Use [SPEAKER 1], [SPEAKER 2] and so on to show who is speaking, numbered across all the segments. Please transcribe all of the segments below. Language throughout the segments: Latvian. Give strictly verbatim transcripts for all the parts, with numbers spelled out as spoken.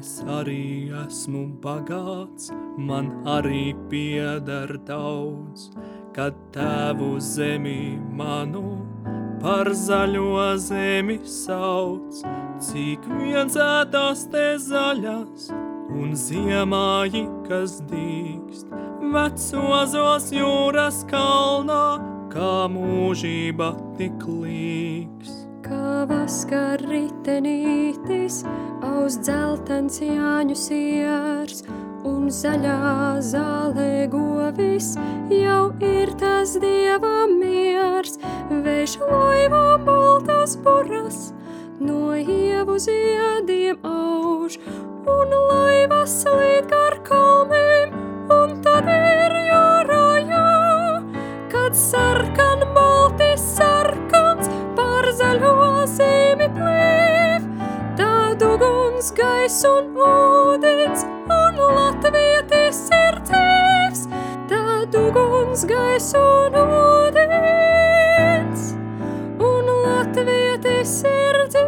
[SPEAKER 1] es arī esmu bagāts, man arī pieder daudz, kad tēvu zemi manu par zaļo zemi sauc, cik viens ētās te zaļas un ziemāji, kas dīkst, vecozos jūras kalnā, kā mūžība tik līks.
[SPEAKER 2] Kā vaskar ritenītis, aus dzeltens jāņu siers, un zaļā zālē govis, jau ir tas dieva miers. Vējš laivā baltas buras, no ievu ziediem auž, un laivas slīd gar kalniem, un tad ir jārājā, kad sarkan balti sarkans par zaļo zemi plīv. Tad uguns, gaiss un ūdens, un latvietis ir tēvs. Tad uguns, gaiss un ūdens, un latvietis ir tēvs.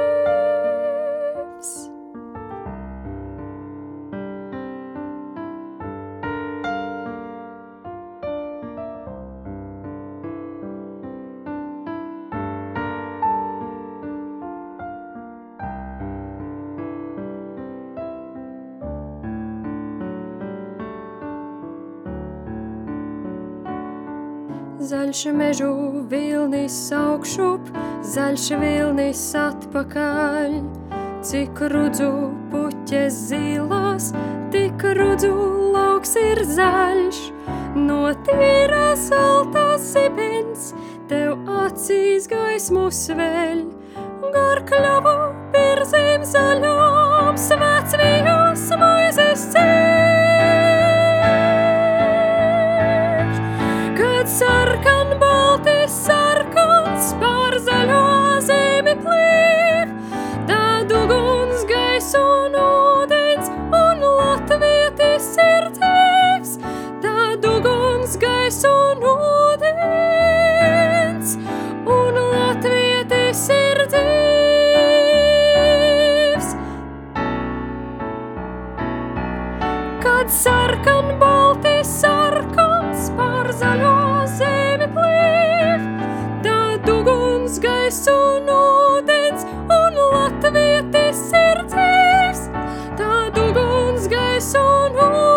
[SPEAKER 2] Zaļš mežu vilnis augšup, zaļš vilnis atpakaļ. Cik rudzu puķes zilās, tik rudzu lauks ir zaļš. No tīra zelta zibens tev acīs gaismu sveļ. Gar kļavu pirzēm zaļām svētsvījās maizes ceļš. Kad sarkan balti sarkans pār zaļo zemi plīv, tad uguns, gaiss un ūdens, un latvietis ir tēvs. Tad uguns, gaiss un ūdens, un latvietis ir tēvs. Kad sarkan balti sarkans pār zaļo zemi plīv, tad uguns, gaiss un ūdens, un latvietis ir tēvs. Tad uguns, gaiss un ūdens,